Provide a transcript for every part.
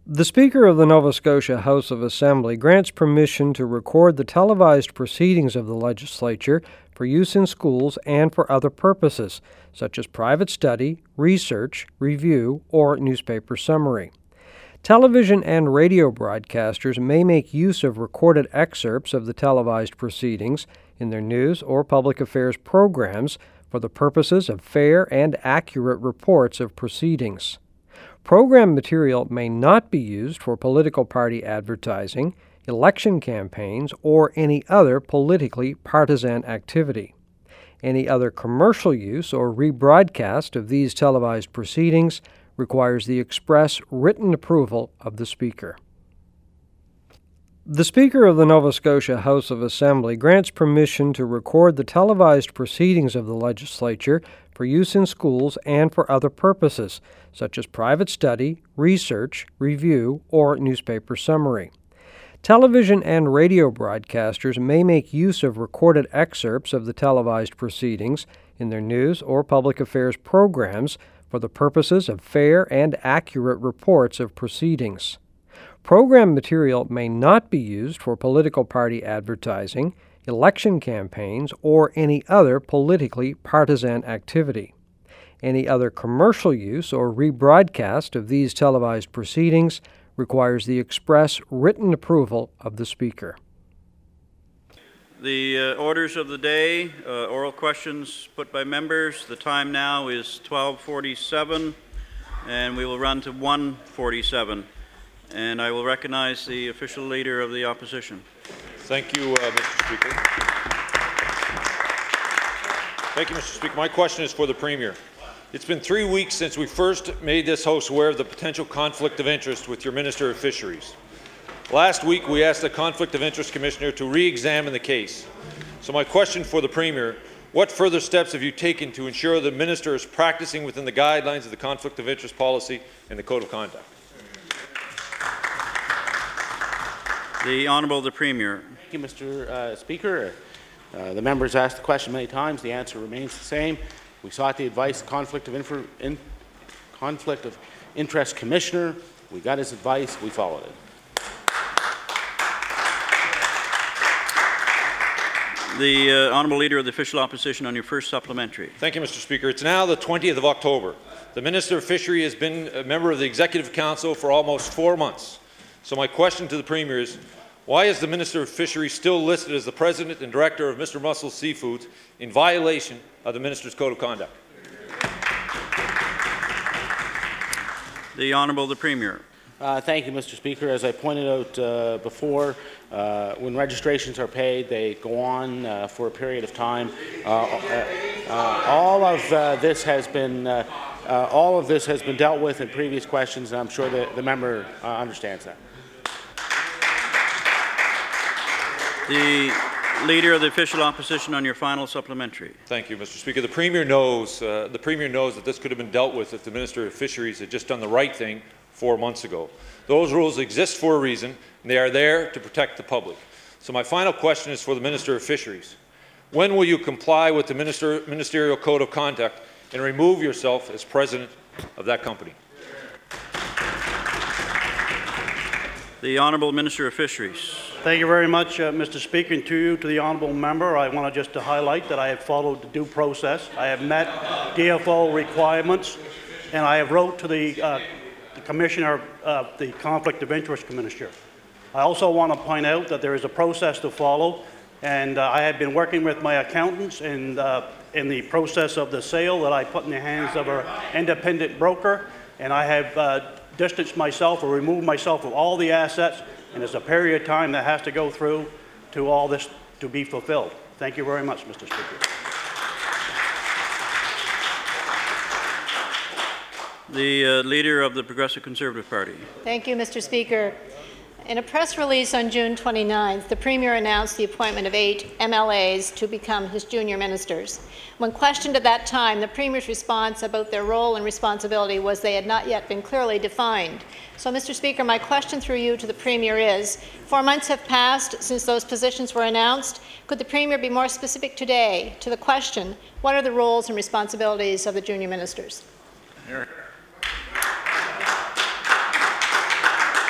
The Speaker of the Nova Scotia House of Assembly grants permission to record the televised proceedings of the legislature for use in schools and for other purposes, such as private study, research, review, or newspaper summary. Television and radio broadcasters may make use of recorded excerpts of the televised proceedings in their news or public affairs programs for the purposes of fair and accurate reports of proceedings. Program material may not be used for political party advertising, election campaigns, or any other politically partisan activity. Any other commercial use or rebroadcast of these televised proceedings requires the express written approval of the Speaker. The Speaker of the Nova Scotia House of Assembly grants permission to record the televised proceedings of the legislature for use in schools and for other purposes, such as private study, research, review, or newspaper summary. Television and radio broadcasters may make use of recorded excerpts of the televised proceedings in their news or public affairs programs for the purposes of fair and accurate reports of proceedings. Program material may not be used for political party advertising, election campaigns, or any other politically partisan activity. Any other commercial use or rebroadcast of these televised proceedings requires the express written approval of the Speaker. The orders of the day, oral questions put by members. The time now is 12:47, and we will run to 1:47. And I will recognize the official leader of the opposition. Thank you, Mr. Speaker. Thank you, Mr. Speaker. My question is for the Premier. It's been 3 weeks since we first made this House aware of the potential conflict of interest with your Minister of Fisheries. Last week, we asked the Conflict of Interest Commissioner to re-examine the case. So my question for the Premier, what further steps have you taken to ensure the Minister is practicing within the guidelines of the Conflict of Interest policy and the Code of Conduct? The Honourable the Premier. Thank you, Mr. Speaker. The members asked the question many times. The answer remains the same. We sought the advice of Conflict of Interest Commissioner. We got his advice. We followed it. The Honourable Leader of the Official Opposition on your first supplementary. Thank you, Mr. Speaker. It's now the 20th of October. The Minister of Fishery has been a member of the Executive Council for almost 4 months. So my question to the Premier is, why is the Minister of Fisheries still listed as the President and Director of Mr. Mussels Seafoods in violation of the Minister's Code of Conduct? The Honourable the Premier. Thank you, Mr. Speaker. As I pointed out before, when registrations are paid, they go on for a period of time. All of this has been dealt with in previous questions, and I'm sure that the member understands that. The Leader of the Official Opposition on your final supplementary. Thank you, Mr. Speaker. The Premier knows that this could have been dealt with if the Minister of Fisheries had just done the right thing 4 months ago. Those rules exist for a reason, and they are there to protect the public. So my final question is for the Minister of Fisheries. When will you comply with the Ministerial Code of Conduct and remove yourself as President of that company? The Honourable Minister of Fisheries. Thank you very much, Mr. Speaker, and to the Honourable Member. I want to highlight that I have followed the due process. I have met DFO requirements, and I have wrote to the Commissioner of the Conflict of Interest Commissioner. I also want to point out that there is a process to follow, and I have been working with my accountants in the process of the sale that I put in the hands of an independent broker, and I have distanced myself or removed myself from all the assets, and there's a period of time that has to go through to all this to be fulfilled. Thank you very much, Mr. Speaker. The Leader of the Progressive Conservative Party. Thank you, Mr. Speaker. In a press release on June 29th, the Premier announced the appointment of 8 MLAs to become his junior ministers. When questioned at that time, the Premier's response about their role and responsibility was they had not yet been clearly defined. So, Mr. Speaker, my question through you to the Premier is, 4 months have passed since those positions were announced. Could the Premier be more specific today to the question, what are the roles and responsibilities of the junior ministers?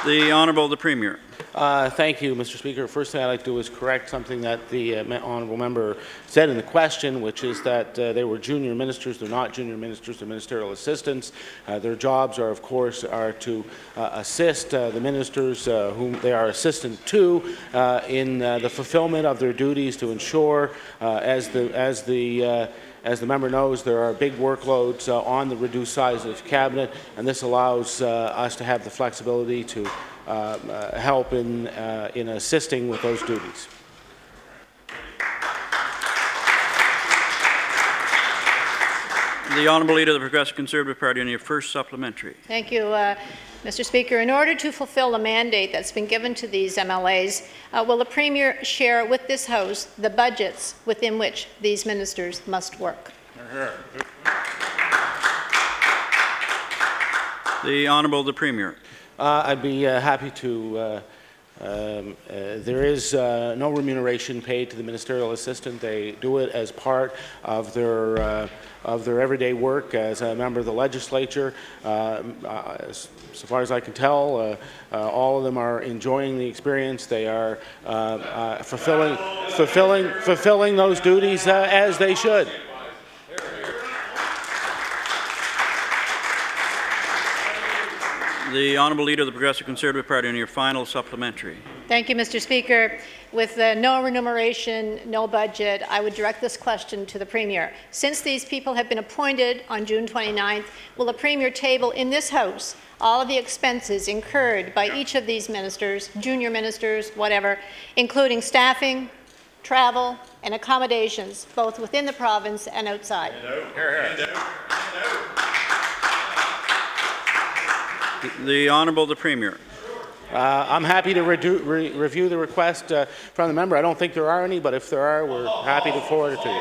The Honourable the Premier. Thank you, Mr. Speaker. First thing I'd like to do is correct something that the honourable member said in the question, which is that they were junior ministers. They're not junior ministers. They're ministerial assistants. Their jobs are, of course, to assist the ministers whom they are assistant to in the fulfillment of their duties to ensure, as the member knows, there are big workloads on the reduced size of cabinet, and this allows us to have the flexibility to help in assisting with those duties. The Honourable Leader of the Progressive Conservative Party on your first supplementary. Thank you, Mr. Speaker. In order to fulfill the mandate that's been given to these MLAs, will the Premier share with this House the budgets within which these ministers must work? The Honourable the Premier. I'd be happy to. There is no remuneration paid to the ministerial assistant. They do it as part of their everyday work as a member of the legislature. So far as I can tell, all of them are enjoying the experience. They are fulfilling those duties as they should. The Honourable Leader of the Progressive Conservative Party on your final supplementary. Thank you, Mr. Speaker. With no remuneration, no budget, I would direct this question to the Premier. Since these people have been appointed on June 29th, will the Premier table in this House all of the expenses incurred by each of these ministers, junior ministers, whatever, including staffing, travel, and accommodations, both within the province and outside? The Honourable the Premier. I'm happy to review the request from the member. I don't think there are any, but if there are, we're happy to forward it to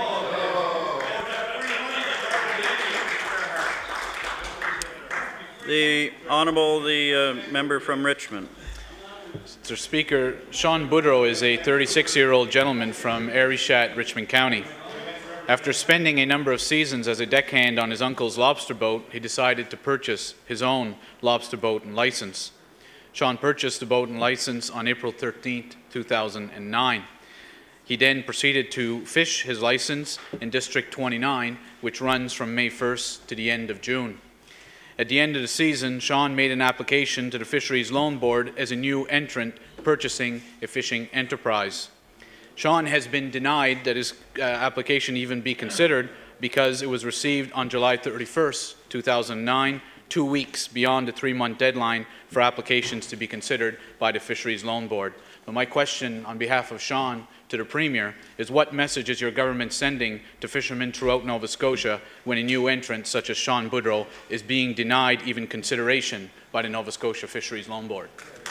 you. The Honourable the member from Richmond. Mr. Speaker, Sean Boudreau is a 36-year-old gentleman from Arishat, Richmond County. After spending a number of seasons as a deckhand on his uncle's lobster boat, he decided to purchase his own lobster boat and license. Sean purchased the boat and license on April 13, 2009. He then proceeded to fish his license in District 29, which runs from May 1st to the end of June. At the end of the season, Sean made an application to the Fisheries Loan Board as a new entrant purchasing a fishing enterprise. Sean has been denied that his application even be considered because it was received on July 31st, 2009, 2 weeks beyond the 3-month deadline for applications to be considered by the Fisheries Loan Board. But my question on behalf of Sean to the Premier is, what message is your government sending to fishermen throughout Nova Scotia when a new entrant such as Sean Boudreau is being denied even consideration by the Nova Scotia Fisheries Loan Board?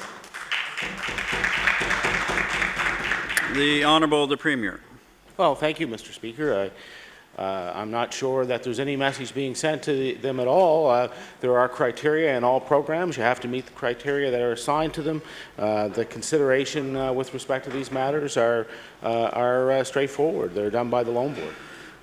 The Honourable the Premier. Well, thank you, Mr. Speaker. I'm not sure that there's any message being sent to them at all. There are criteria in all programs. You have to meet the criteria that are assigned to them. The consideration with respect to these matters are straightforward. They're done by the Loan Board.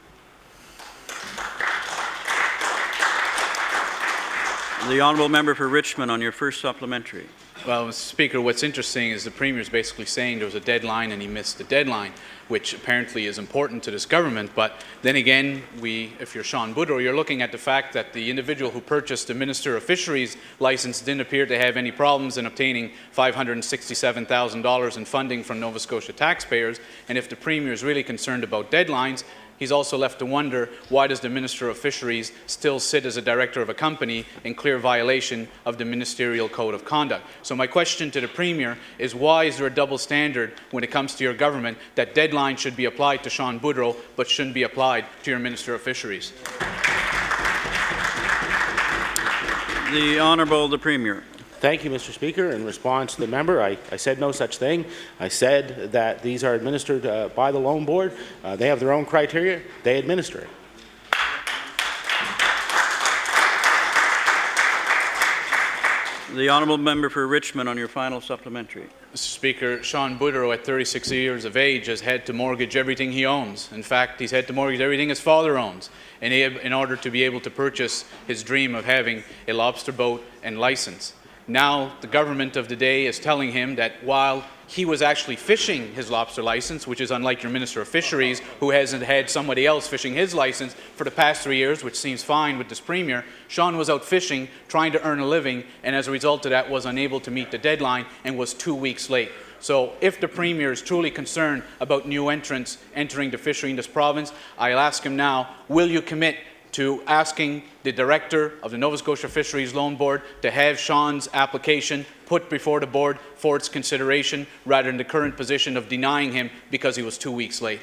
The Honourable Member for Richmond on your first supplementary. Well, Mr. Speaker, what's interesting is the Premier is basically saying there was a deadline and he missed the deadline, which apparently is important to this government. But then again, if you're Sean Boudreau, you're looking at the fact that the individual who purchased the Minister of Fisheries license didn't appear to have any problems in obtaining $567,000 in funding from Nova Scotia taxpayers. And if the Premier is really concerned about deadlines, he's also left to wonder, why does the Minister of Fisheries still sit as a director of a company in clear violation of the Ministerial Code of Conduct? So my question to the Premier is, why is there a double standard when it comes to your government that deadlines should be applied to Sean Boudreau but shouldn't be applied to your Minister of Fisheries? The Honourable the Premier. Thank you, Mr. Speaker. In response to the member, I said no such thing. I said that these are administered by the Loan Board. They have their own criteria. They administer it. The Honourable Member for Richmond on your final supplementary. Mr. Speaker, Sean Boudreau, at 36 years of age, has had to mortgage everything he owns. In fact, he's had to mortgage everything his father owns in order to be able to purchase his dream of having a lobster boat and license. Now the government of the day is telling him that while he was actually fishing his lobster license, which is unlike your Minister of Fisheries, who hasn't had somebody else fishing his license for the past 3 years, which seems fine with this Premier. Sean was out fishing, trying to earn a living, and as a result of that was unable to meet the deadline and was 2 weeks late. So if the Premier is truly concerned about new entrants entering the fishery in this province, I'll ask him now, will you commit to asking the Director of the Nova Scotia Fisheries Loan Board to have Sean's application put before the board for its consideration, rather than the current position of denying him because he was 2 weeks late?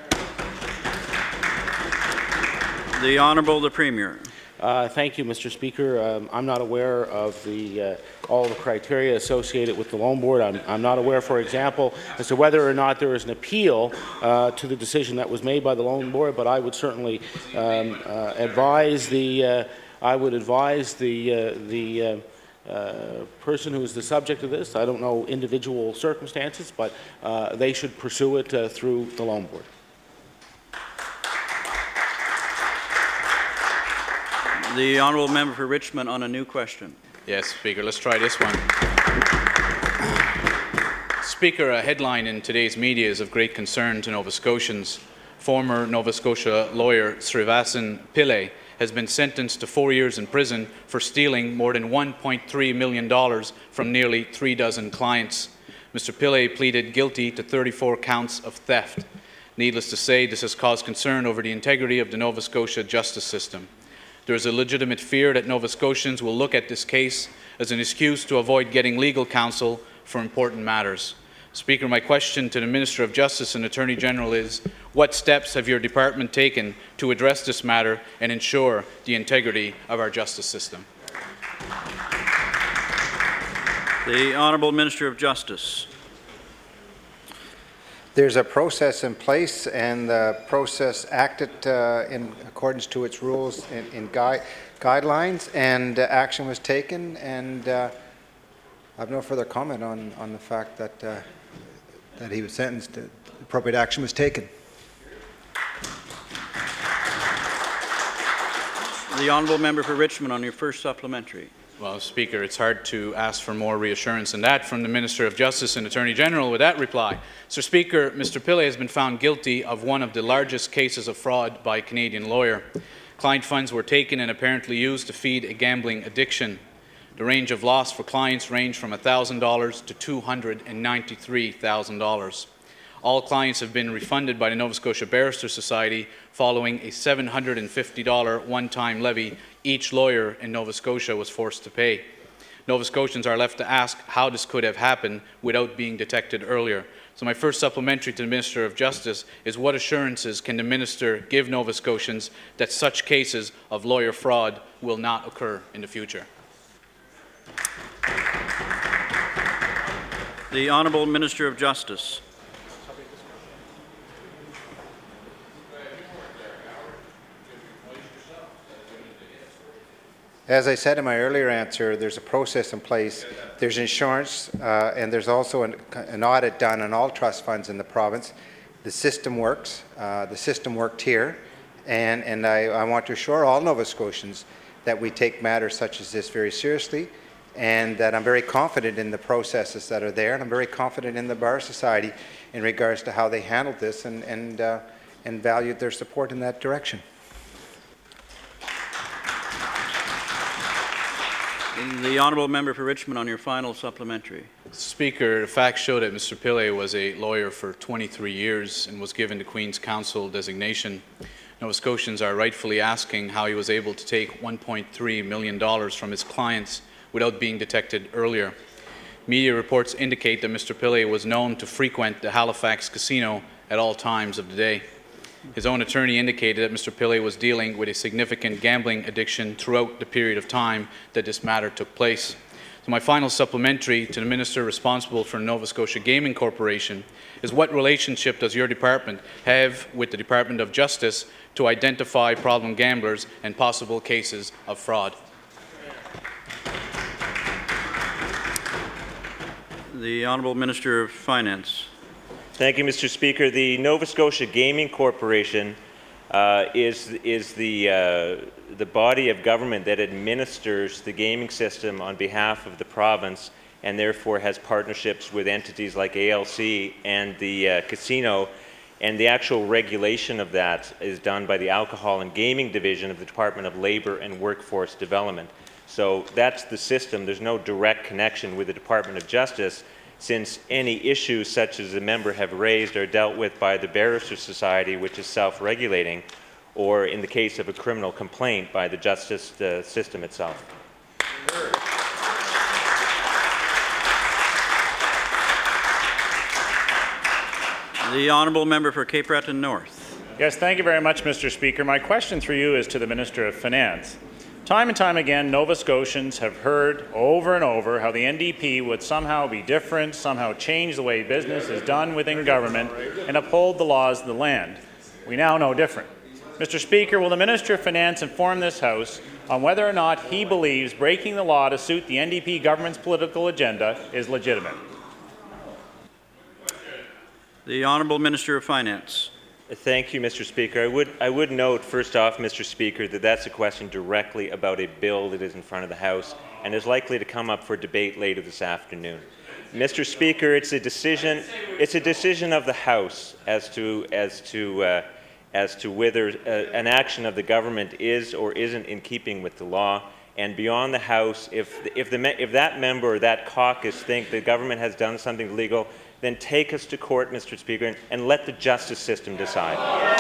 The Honourable the Premier. Thank you, Mr. Speaker. I'm not aware of all the criteria associated with the loan board. I'm not aware, for example, as to whether or not there is an appeal to the decision that was made by the loan board. But I would certainly advise the person who is the subject of this. I don't know individual circumstances, but they should pursue it through the loan board. The Honourable Member for Richmond on a new question. Yes, Speaker. Let's try this one. Speaker, a headline in today's media is of great concern to Nova Scotians. Former Nova Scotia lawyer Srivasan Pillay has been sentenced to 4 years in prison for stealing more than $1.3 million from nearly 3 dozen clients. Mr. Pillay pleaded guilty to 34 counts of theft. Needless to say, this has caused concern over the integrity of the Nova Scotia justice system. There is a legitimate fear that Nova Scotians will look at this case as an excuse to avoid getting legal counsel for important matters. Speaker, my question to the Minister of Justice and Attorney General is, what steps have your department taken to address this matter and ensure the integrity of our justice system? The Honourable Minister of Justice. There's a process in place, and the process acted in accordance to its rules and guidelines, and action was taken. And I have no further comment on the fact that that he was sentenced. Appropriate action was taken. The Honourable Member for Richmond on your first supplementary. Well, Speaker, it's hard to ask for more reassurance than that from the Minister of Justice and Attorney General with that reply. Sir Speaker, Mr. Pillay has been found guilty of one of the largest cases of fraud by a Canadian lawyer. Client funds were taken and apparently used to feed a gambling addiction. The range of loss for clients ranged from $1,000 to $293,000. All clients have been refunded by the Nova Scotia Barristers Society following a $750 one-time levy each lawyer in Nova Scotia was forced to pay. Nova Scotians are left to ask how this could have happened without being detected earlier. So my first supplementary to the Minister of Justice is, what assurances can the Minister give Nova Scotians that such cases of lawyer fraud will not occur in the future? The Honourable Minister of Justice. As I said in my earlier answer, there's a process in place. There's insurance, and there's also an audit done on all trust funds in the province. The system works. The system worked here, and I want to assure all Nova Scotians that we take matters such as this very seriously, and that I'm very confident in the processes that are there, and I'm very confident in the Bar Society in regards to how they handled this and valued their support in that direction. The Honourable Member for Richmond on your final supplementary. Speaker, the facts show that Mr. Pillay was a lawyer for 23 years and was given the Queen's Counsel designation. Nova Scotians are rightfully asking how he was able to take $1.3 million from his clients without being detected earlier. Media reports indicate that Mr. Pillay was known to frequent the Halifax casino at all times of the day. His own attorney indicated that Mr. Pillay was dealing with a significant gambling addiction throughout the period of time that this matter took place. So my final supplementary to the Minister responsible for Nova Scotia Gaming Corporation is, what relationship does your department have with the Department of Justice to identify problem gamblers and possible cases of fraud? The Honourable Minister of Finance. Thank you, Mr. Speaker. The Nova Scotia Gaming Corporation is the body of government that administers the gaming system on behalf of the province, and therefore has partnerships with entities like ALC and the casino, and the actual regulation of that is done by the Alcohol and Gaming Division of the Department of Labour and Workforce Development. So that's the system. There's no direct connection with the Department of Justice, since any issues such as the member have raised are dealt with by the Barrister Society, which is self-regulating, or in the case of a criminal complaint, by the justice system itself. The honourable member for Cape Breton North. Yes, thank you very much, Mr. Speaker. My question through you is to the Minister of Finance. Time and time again, Nova Scotians have heard over and over how the NDP would somehow be different, somehow change the way business is done within government, and uphold the laws of the land. We now know different. Mr. Speaker, will the Minister of Finance inform this House on whether or not he believes breaking the law to suit the NDP government's political agenda is legitimate? The Honourable Minister of Finance. Thank you, Mr. Speaker. I would note, first off, Mr. Speaker, that that's a question directly about a bill that is in front of the House and is likely to come up for debate later this afternoon. Mr. Speaker, it's a decision of the House as to whether an action of the government is or isn't in keeping with the law. And beyond the House, if that member or that caucus think the government has done something illegal, then take us to court, Mr. Speaker, and let the justice system decide.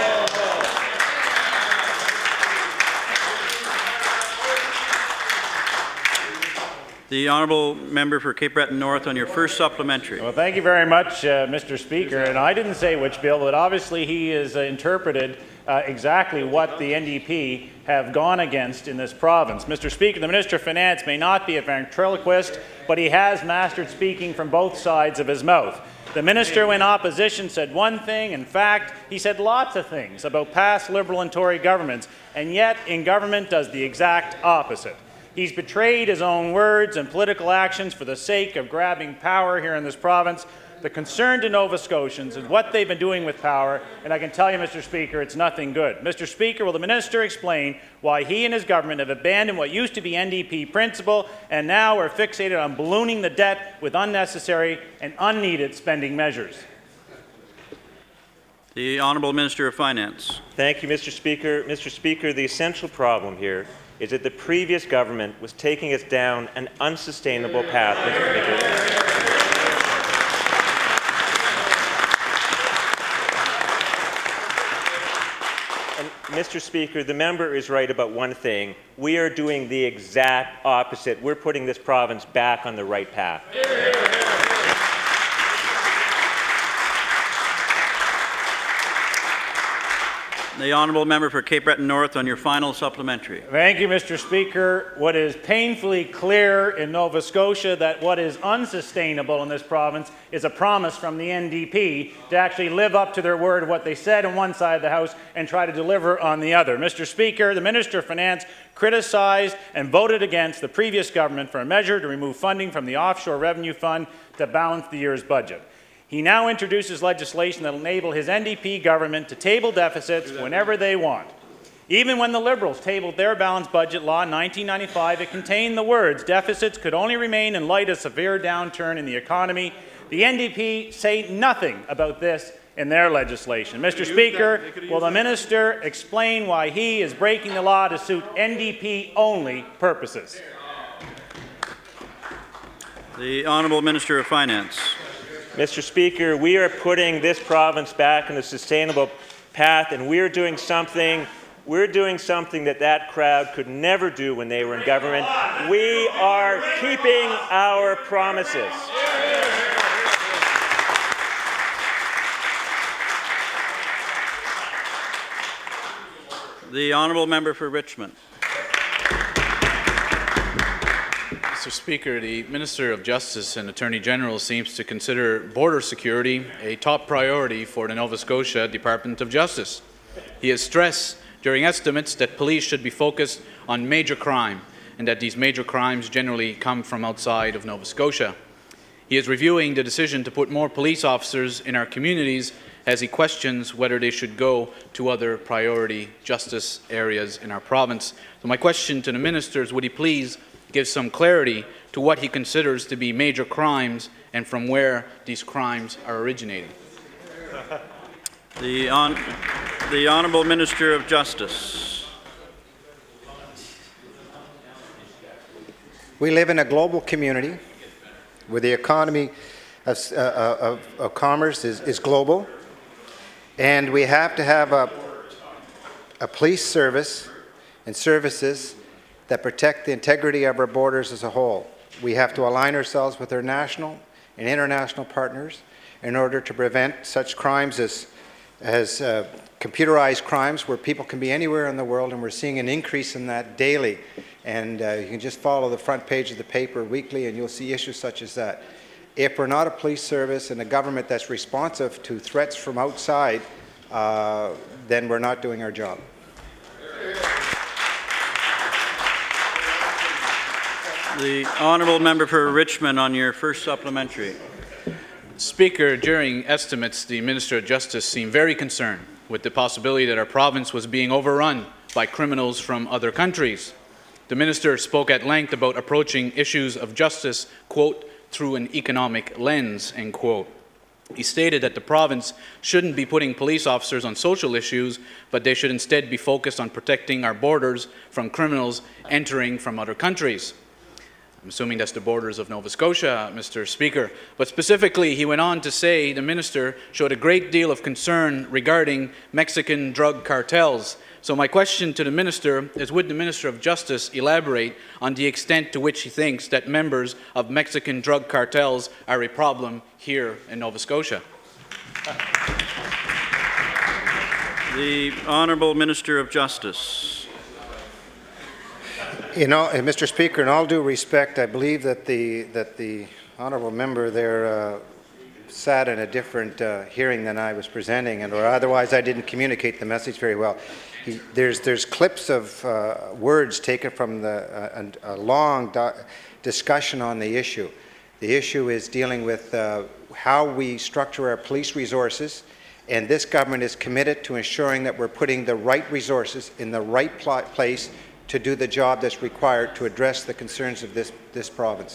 The honourable member for Cape Breton North on your first supplementary. Well, thank you very much, Mr. Speaker. And I didn't say which bill, but obviously he has interpreted exactly what the NDP have gone against in this province. Mr. Speaker, the Minister of Finance may not be a ventriloquist, but he has mastered speaking from both sides of his mouth. The minister, when opposition, said one thing. In fact, he said lots of things about past Liberal and Tory governments, and yet in government does the exact opposite. He's betrayed his own words and political actions for the sake of grabbing power here in this province. The concern to Nova Scotians is what they've been doing with power, and I can tell you, Mr. Speaker, it's nothing good. Mr. Speaker, will the minister explain why he and his government have abandoned what used to be NDP principle and now are fixated on ballooning the debt with unnecessary and unneeded spending measures? The Honourable Minister of Finance. Thank you, Mr. Speaker. Mr. Speaker, the essential problem here is that the previous government was taking us down an unsustainable path, Mr. Speaker. Mr. Speaker, the member is right about one thing. We are doing the exact opposite. We're putting this province back on the right path. The honourable member for Cape Breton North on your final supplementary. Thank you, Mr. Speaker. What is painfully clear in Nova Scotia that what is unsustainable in this province is a promise from the NDP to actually live up to their word of what they said on one side of the House and try to deliver on the other. Mr. Speaker, the Minister of Finance criticized and voted against the previous government for a measure to remove funding from the Offshore Revenue Fund to balance the year's budget. He now introduces legislation that will enable his NDP government to table deficits whenever they want. Even when the Liberals tabled their balanced budget law in 1995, it contained the words, deficits could only remain in light of severe downturn in the economy. The NDP say nothing about this in their legislation. Mr. Speaker, will the minister explain why he is breaking the law to suit NDP-only purposes? The Honourable Minister of Finance. Mr. Speaker, we are putting this province back on a sustainable path, and we're doing something that crowd could never do when they were in government. We are keeping our promises. The honourable member for Richmond. Mr. Speaker, the Minister of Justice and Attorney General seems to consider border security a top priority for the Nova Scotia Department of Justice. He has stressed during estimates that police should be focused on major crime and that these major crimes generally come from outside of Nova Scotia. He is reviewing the decision to put more police officers in our communities as he questions whether they should go to other priority justice areas in our province. So my question to the minister is, would he please give some clarity to what he considers to be major crimes and from where these crimes are originating? The Honourable Minister of Justice. We live in a global community where the economy of commerce is global, and we have to have a police service and services that protect the integrity of our borders as a whole. We have to align ourselves with our national and international partners in order to prevent such crimes as computerized crimes, where people can be anywhere in the world, and we're seeing an increase in that daily. And you can just follow the front page of the paper weekly and you'll see issues such as that. If we're not a police service and a government that's responsive to threats from outside, then we're not doing our job. The Honourable Member for Richmond on your first supplementary. Speaker, during estimates, the Minister of Justice seemed very concerned with the possibility that our province was being overrun by criminals from other countries. The Minister spoke at length about approaching issues of justice, quote, through an economic lens, end quote. He stated that the province shouldn't be putting police officers on social issues, but they should instead be focused on protecting our borders from criminals entering from other countries. I'm assuming that's the borders of Nova Scotia, Mr. Speaker. But specifically, he went on to say the minister showed a great deal of concern regarding Mexican drug cartels. So my question to the minister is, would the Minister of Justice elaborate on the extent to which he thinks that members of Mexican drug cartels are a problem here in Nova Scotia? The Honourable Minister of Justice. You know, Mr. Speaker, in all due respect, I believe that the honourable member there sat in a different hearing than I was presenting, or otherwise I didn't communicate the message very well. There's clips of words taken from a long discussion on the issue. The issue is dealing with how we structure our police resources, and this government is committed to ensuring that we're putting the right resources in the right place to do the job that's required to address the concerns of this province.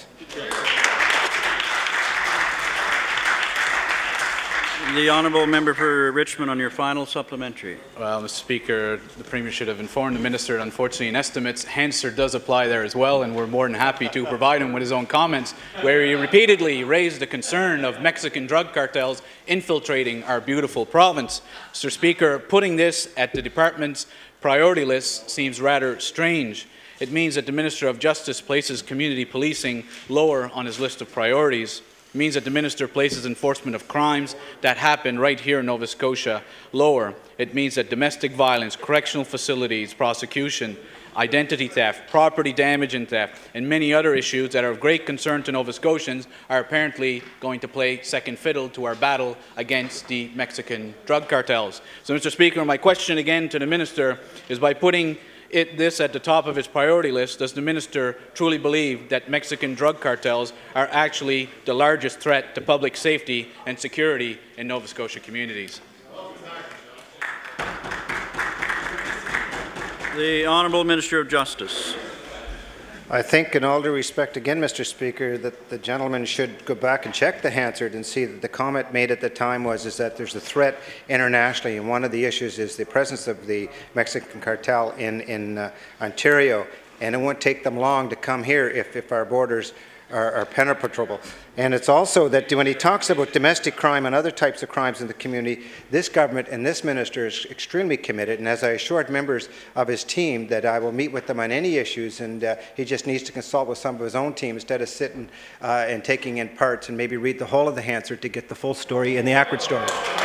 The Honourable Member for Richmond on your final supplementary. Well, Mr. Speaker, the Premier should have informed the Minister. Unfortunately, in estimates, Hansard does apply there as well, and we're more than happy to provide him with his own comments, where he repeatedly raised the concern of Mexican drug cartels infiltrating our beautiful province. Mr. Speaker, putting this at the department's priority list seems rather strange. It means that the Minister of Justice places community policing lower on his list of priorities. It means that the Minister places enforcement of crimes that happen right here in Nova Scotia lower. It means that domestic violence, correctional facilities, prosecution, identity theft, property damage and theft, and many other issues that are of great concern to Nova Scotians are apparently going to play second fiddle to our battle against the Mexican drug cartels. So, Mr. Speaker, my question again to the Minister is, by putting this at the top of his priority list, does the Minister truly believe that Mexican drug cartels are actually the largest threat to public safety and security in Nova Scotia communities? The Honourable Minister of Justice. I think, in all due respect again, Mr. Speaker, that the gentleman should go back and check the Hansard and see that the comment made at the time was that there's a threat internationally, and one of the issues is the presence of the Mexican cartel in Ontario, and it won't take them long to come here if our borders are penetrable. And it's also that when he talks about domestic crime and other types of crimes in the community, this government and this minister is extremely committed, and as I assured members of his team that I will meet with them on any issues, and he just needs to consult with some of his own team instead of sitting and taking in parts and maybe read the whole of the Hansard to get the full story and the accurate story.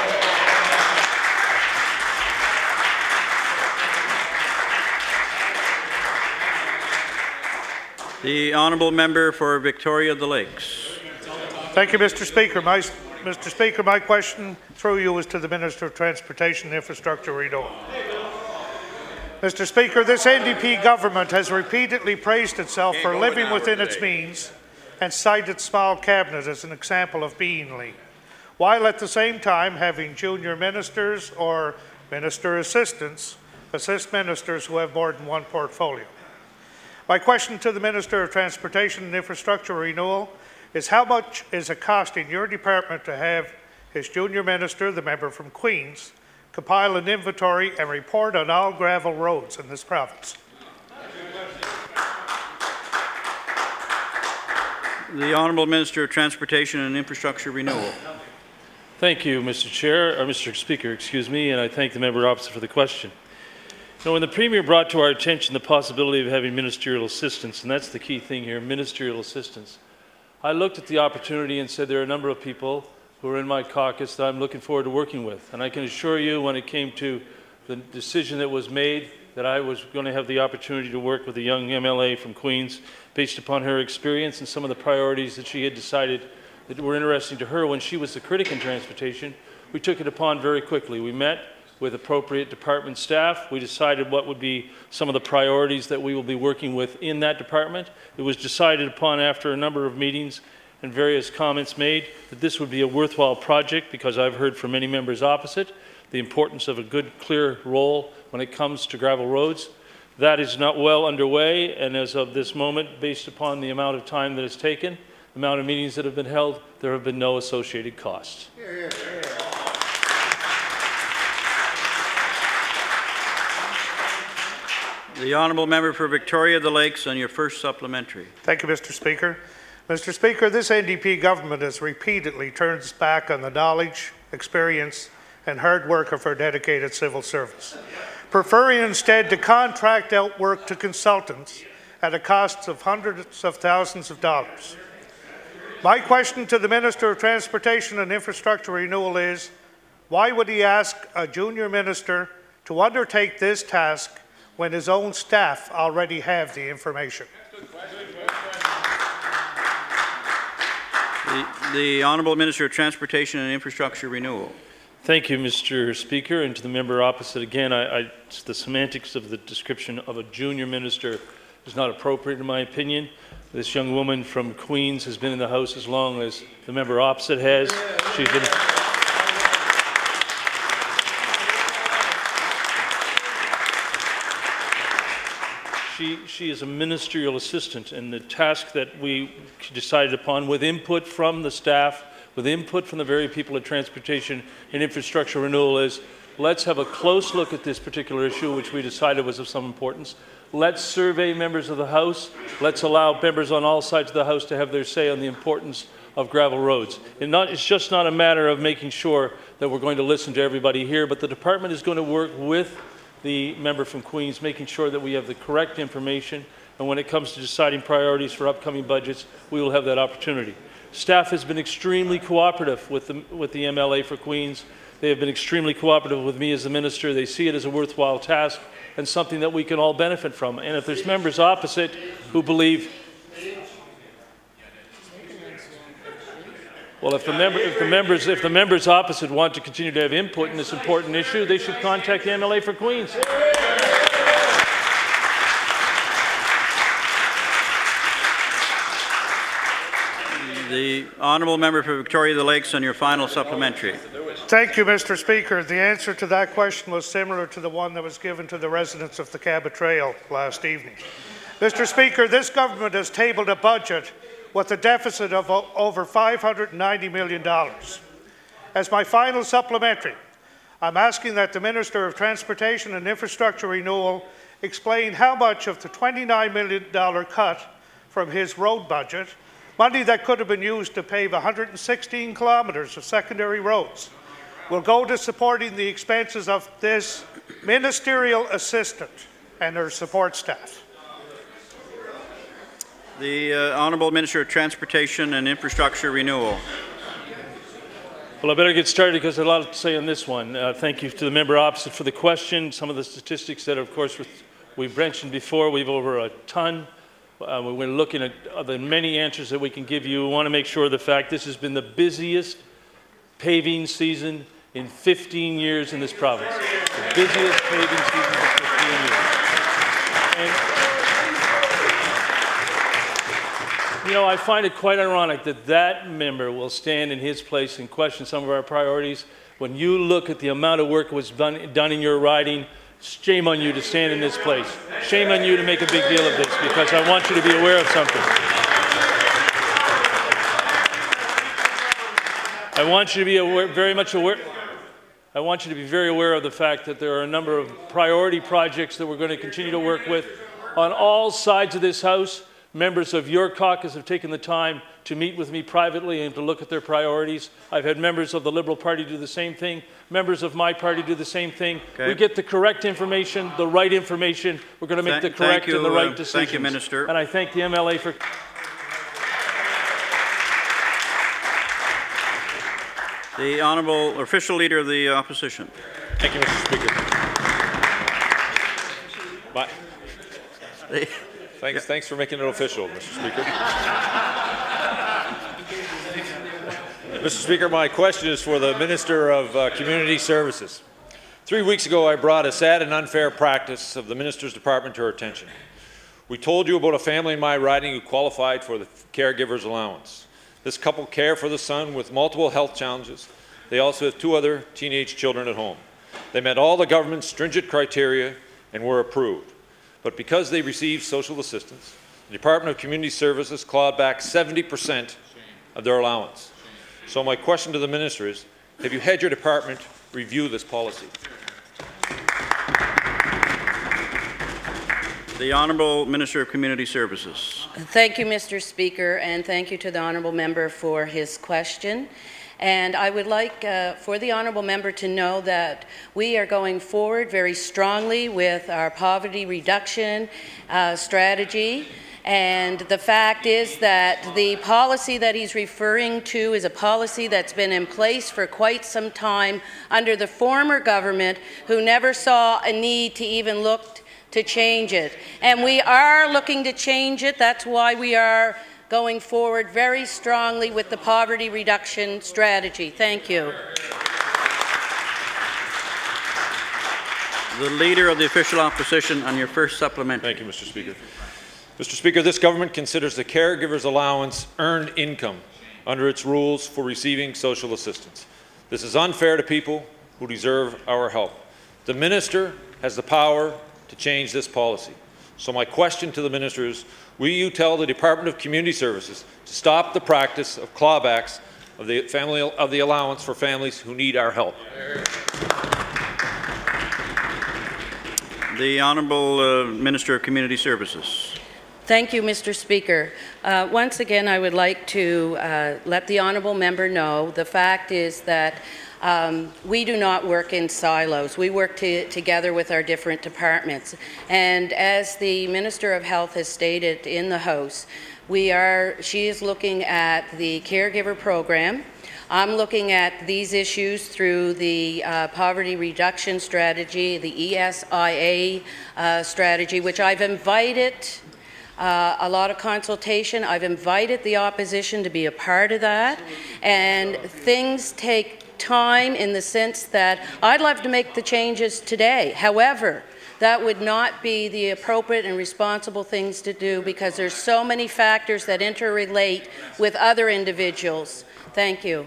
The Honourable Member for Victoria the Lakes. Thank you, Mr. Speaker. Mr. Speaker, my question through you is to the Minister of Transportation and Infrastructure, Rideau. Mr. Speaker, this NDP government has repeatedly praised itself for living within its means and cited small cabinet as an example of beingly. while at the same time having junior ministers or minister assistants assist ministers who have more than one portfolio. My question to the Minister of Transportation and Infrastructure Renewal is, how much is it costing your department to have his junior minister, the member from Queens, compile an inventory and report on all gravel roads in this province? The Honourable Minister of Transportation and Infrastructure Renewal. Thank you, Mr. Speaker, and I thank the member opposite for the question. When the Premier brought to our attention the possibility of having ministerial assistance, and that's the key thing here, ministerial assistance, I looked at the opportunity and said there are a number of people who are in my caucus that I'm looking forward to working with. And I can assure you, when it came to the decision that was made, that I was going to have the opportunity to work with a young MLA from Queens based upon her experience and some of the priorities that she had decided that were interesting to her when she was the critic in transportation. We took it upon very quickly. We met with appropriate department staff. We decided what would be some of the priorities that we will be working with in that department. It was decided upon after a number of meetings and various comments made that this would be a worthwhile project, because I've heard from many members opposite the importance of a good, clear role when it comes to gravel roads. That is not well underway, and as of this moment, based upon the amount of time that it's taken, the amount of meetings that have been held, there have been no associated costs. The Honourable Member for Victoria the Lakes on your first supplementary. Thank you, Mr. Speaker. Mr. Speaker, this NDP government has repeatedly turned its back on the knowledge, experience, and hard work of our dedicated civil service, preferring instead to contract out work to consultants at a cost of hundreds of thousands of dollars. My question to the Minister of Transportation and Infrastructure Renewal is, why would he ask a junior minister to undertake this task when his own staff already have the information? The Honourable Minister of Transportation and Infrastructure Renewal. Thank you, Mr. Speaker, and to the member opposite again, the semantics of the description of a junior minister is not appropriate in my opinion. This young woman from Queens has been in the House as long as the member opposite has. She's been She is a ministerial assistant, and the task that we decided upon with input from the staff, with input from the very people at Transportation and Infrastructure Renewal is, let's have a close look at this particular issue, which we decided was of some importance. Let's survey members of the House. Let's allow members on all sides of the House to have their say on the importance of gravel roads. It's just not a matter of making sure that we're going to listen to everybody here, but the department is going to work with the member from Queens, making sure that we have the correct information, and when it comes to deciding priorities for upcoming budgets, we will have that opportunity. Staff has been extremely cooperative with the MLA for Queens. They have been extremely cooperative with me as the minister. They see it as a worthwhile task and something that we can all benefit from. And if there's members opposite who believe, well, if the members opposite want to continue to have input in this important issue, they should contact the MLA for Queens. The Honourable Member for Victoria the Lakes on your final supplementary. Thank you, Mr. Speaker. The answer to that question was similar to the one that was given to the residents of the Cabot Trail last evening. Mr. Speaker, this government has tabled a budget with a deficit of over $590 million. As my final supplementary, I'm asking that the Minister of Transportation and Infrastructure Renewal explain how much of the $29 million cut from his road budget, money that could have been used to pave 116 kilometres of secondary roads, will go to supporting the expenses of this ministerial assistant and her support staff. The Honourable Minister of Transportation and Infrastructure Renewal. Well, I better get started because there's a lot to say on this one. Thank you to the member opposite for the question. Some of the statistics that, of course, we've mentioned before, we've over a ton. We're looking at the many answers that we can give you. We want to make sure of the fact this has been the busiest paving season in 15 years in this province. The busiest paving season in 15 years. You know, I find it quite ironic that that member will stand in his place and question some of our priorities. When you look at the amount of work that was done in your riding, shame on you to stand in this place. Shame on you to make a big deal of this, because I want you to be aware of something. I want you to be very aware of the fact that there are a number of priority projects that we're going to continue to work with on all sides of this House. Members of your caucus have taken the time to meet with me privately and to look at their priorities. I've had members of the Liberal Party do the same thing. Members of my party do the same thing. Okay. We get the correct information, the right information. We're going to make the correct and the right decisions. Thank you, Minister. And I thank the MLA for... The Honourable Official Leader of the Opposition. Thank you, Mr. Speaker. Thanks for making it official, Mr. Speaker. Mr. Speaker, my question is for the Minister of Community Services. 3 weeks ago, I brought a sad and unfair practice of the Minister's Department to our attention. We told you about a family in my riding who qualified for the caregiver's allowance. This couple care for the son with multiple health challenges. They also have 2 other teenage children at home. They met all the government's stringent criteria and were approved. But because they received social assistance, the Department of Community Services clawed back 70% of their allowance. So my question to the Minister is, have you had your department review this policy? The Honourable Minister of Community Services. Thank you, Mr. Speaker, and thank you to the Honourable Member for his question. And I would like for the Honourable Member to know that we are going forward very strongly with our poverty reduction strategy. And the fact is that the policy that he's referring to is a policy that's been in place for quite some time under the former government, who never saw a need to even look to change it. And we are looking to change it. That's why we are going forward very strongly with the poverty reduction strategy. Thank you. The Leader of the Official Opposition on your first supplementary. Thank you, Mr. Speaker. Mr. Speaker, this government considers the caregiver's allowance earned income under its rules for receiving social assistance. This is unfair to people who deserve our help. The Minister has the power to change this policy. So my question to the Minister is, will you tell the Department of Community Services to stop the practice of clawbacks of the allowance for families who need our help? The Honourable Minister of Community Services. Thank you, Mr. Speaker. Once again, I would like to let the Honourable Member know the fact is that we do not work in silos. We work together with our different departments. And as the Minister of Health has stated in the House, she is looking at the caregiver program. I'm looking at these issues through the poverty reduction strategy, the ESIA strategy, which I've invited a lot of consultation. I've invited the opposition to be a part of that. And things take time in the sense that I'd love to make the changes today. However, that would not be the appropriate and responsible things to do, because there's so many factors that interrelate with other individuals. Thank you.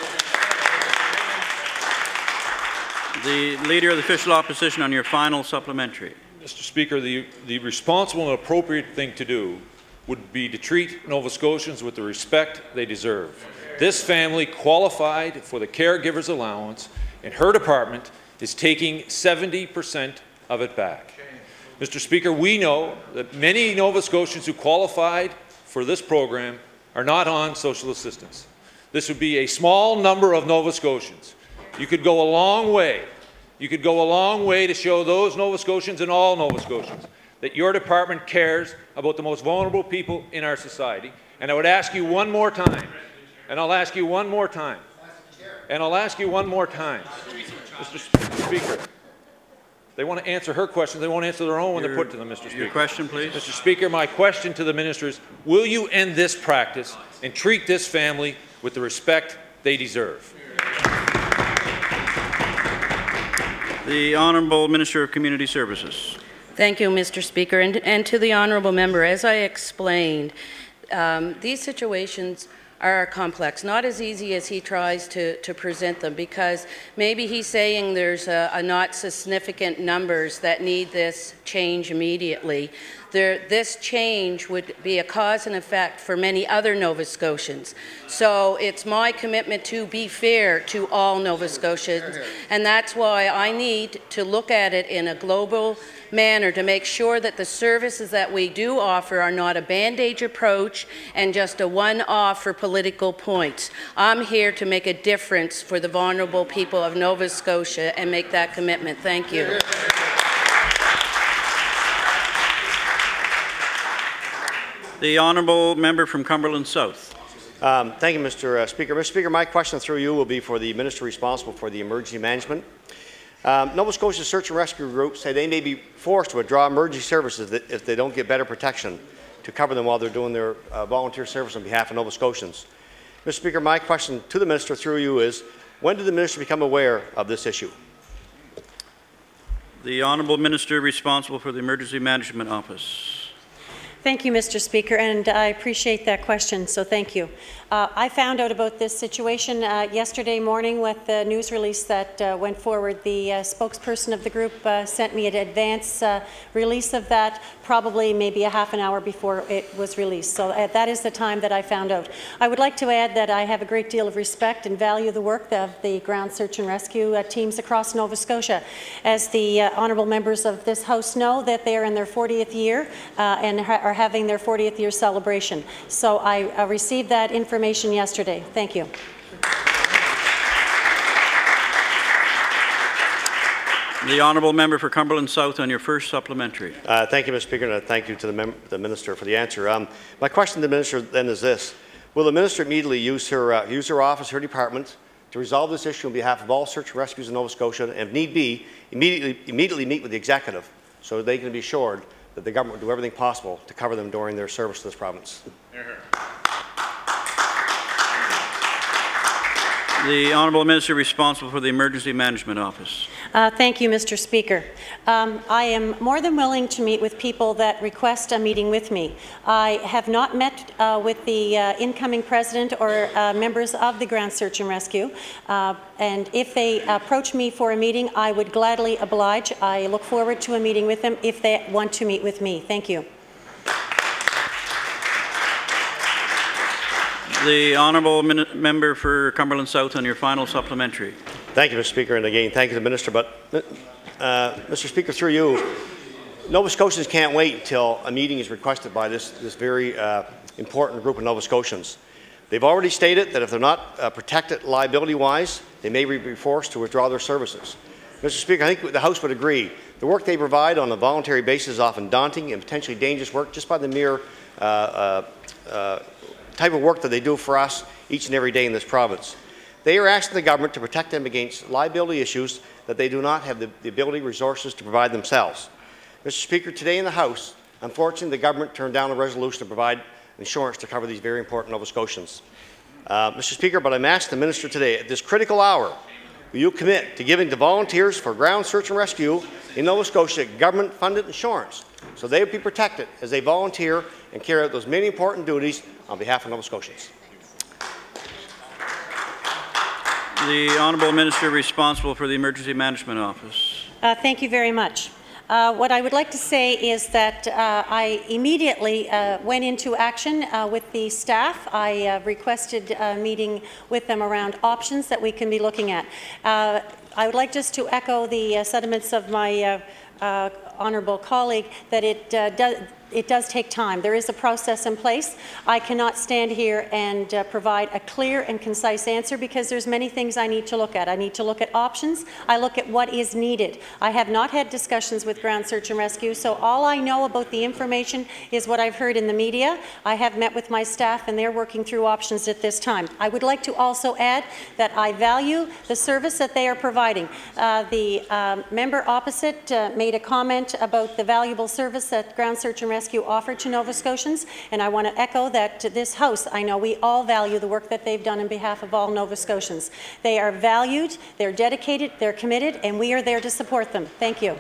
The Leader of the Official Opposition on your final supplementary. Mr. Speaker, the responsible and appropriate thing to do would be to treat Nova Scotians with the respect they deserve. This family qualified for the caregiver's allowance, and her department is taking 70% of it back. Mr. Speaker, we know that many Nova Scotians who qualified for this program are not on social assistance. This would be a small number of Nova Scotians. You could go a long way. You could go a long way to show those Nova Scotians and all Nova Scotians that your department cares about the most vulnerable people in our society. And I would ask you one more time, and I'll ask you one more time, and I'll ask you one more time, Mr. Speaker. They want to answer her questions. They won't answer their own when they're put to them, Mr. Speaker. Your question, please. Mr. Speaker, my question to the minister is, will you end this practice and treat this family with the respect they deserve? The Honourable Minister of Community Services. Thank you, Mr. Speaker. And to the Honourable Member, as I explained, these situations are complex, not as easy as he tries to present them, because maybe he's saying there's a not significant numbers that need this change immediately. This change would be a cause and effect for many other Nova Scotians. So it's my commitment to be fair to all Nova Scotians, and that's why I need to look at it in a global manner to make sure that the services that we do offer are not a band-aid approach and just a one-off for political points. I'm here to make a difference for the vulnerable people of Nova Scotia and make that commitment. Thank you. The honourable member from Cumberland South. Thank you, Mr. Speaker. Mr. Speaker, my question through you will be for the Minister responsible for the emergency management. Nova Scotia search and rescue groups say they may be forced to withdraw emergency services if they don't get better protection to cover them while they're doing their volunteer service on behalf of Nova Scotians. Mr. Speaker, my question to the Minister through you is, when did the Minister become aware of this issue? The honourable Minister responsible for the Emergency Management Office. Thank you, Mr. Speaker, and I appreciate that question, so thank you. I found out about this situation yesterday morning with the news release that went forward. The spokesperson of the group sent me an advance release of that, probably maybe a half an hour before it was released. So that is the time that I found out. I would like to add that I have a great deal of respect and value the work of the ground search and rescue teams across Nova Scotia. As the honourable members of this House know, that they are in their 40th year and are having their 40th year celebration. So I received that information yesterday. Thank you. The honourable member for Cumberland South on your first supplementary. Thank you, Mr. Speaker, and thank you to the Minister for the answer. My question to the Minister then is this. Will the Minister immediately use her office, her department, to resolve this issue on behalf of all search and rescues in Nova Scotia, and if need be, immediately meet with the Executive so they can be assured that the government will do everything possible to cover them during their service to this province? The honourable Minister responsible for the Emergency Management Office. Thank you, Mr. Speaker. I am more than willing to meet with people that request a meeting with me. I have not met with the incoming president or members of the Ground Search and Rescue, and if they approach me for a meeting, I would gladly oblige. I look forward to a meeting with them if they want to meet with me. Thank you. The honourable member for Cumberland South on your final supplementary. Thank you, Mr. Speaker, and again, thank you to the Minister. But, Mr. Speaker, through you, Nova Scotians can't wait until a meeting is requested by this very important group of Nova Scotians. They've already stated that if they're not protected liability-wise, they may be forced to withdraw their services. Mr. Speaker, I think the House would agree. The work they provide on a voluntary basis is often daunting and potentially dangerous work just by the mere type of work that they do for us each and every day in this province. They are asking the government to protect them against liability issues that they do not have the ability resources to provide themselves. Mr. Speaker, today in the House, unfortunately the government turned down a resolution to provide insurance to cover these very important Nova Scotians. Mr. Speaker, but I'm asking the Minister today, at this critical hour, will you commit to giving to volunteers for ground search and rescue in Nova Scotia government-funded insurance so they will be protected as they volunteer and carry out those many important duties on behalf of Nova Scotians? The honourable Minister responsible for the Emergency Management Office. Thank you very much. What I would like to say is that I immediately went into action with the staff. I requested a meeting with them around options that we can be looking at. I would like just to echo the sentiments of my honourable colleague that it does take time. There is a process in place. I cannot stand here and provide a clear and concise answer because there's many things I need to look at. I need to look at options. I look at what is needed. I have not had discussions with Ground Search and Rescue, so all I know about the information is what I've heard in the media. I have met with my staff and they're working through options at this time. I would like to also add that I value the service that they are providing. The member opposite made a comment about the valuable service that Ground Search and Rescue offered to Nova Scotians, and I want to echo that to this House. I know we all value the work that they've done on behalf of all Nova Scotians. They are valued, they're dedicated, they're committed, and we are there to support them. Thank you.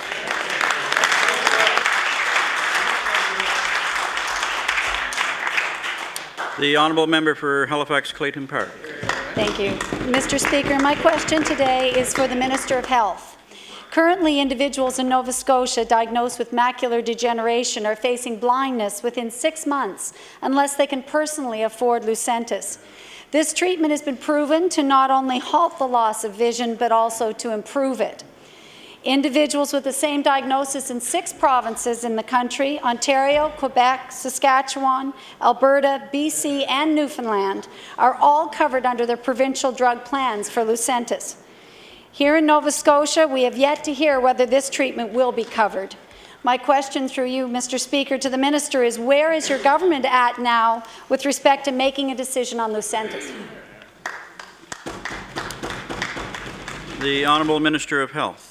The honourable member for Halifax Clayton Park. Thank you. Mr. Speaker, my question today is for the Minister of Health. Currently, individuals in Nova Scotia diagnosed with macular degeneration are facing blindness within 6 months unless they can personally afford Lucentis. This treatment has been proven to not only halt the loss of vision, but also to improve it. Individuals with the same diagnosis in 6 provinces in the country, Ontario, Quebec, Saskatchewan, Alberta, BC, and Newfoundland, are all covered under their provincial drug plans for Lucentis. Here in Nova Scotia, we have yet to hear whether this treatment will be covered. My question through you, Mr. Speaker, to the Minister is, where is your government at now with respect to making a decision on Lucentis? The Honourable Minister of Health.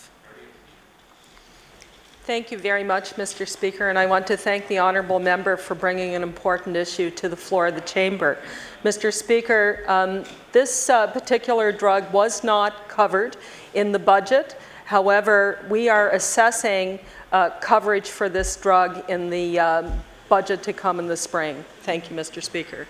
Thank you very much, Mr. Speaker, and I want to thank the honourable member for bringing an important issue to the floor of the chamber. Mr. Speaker, this particular drug was not covered in the budget. However, we are assessing coverage for this drug in the budget to come in the spring. Thank you, Mr. Speaker.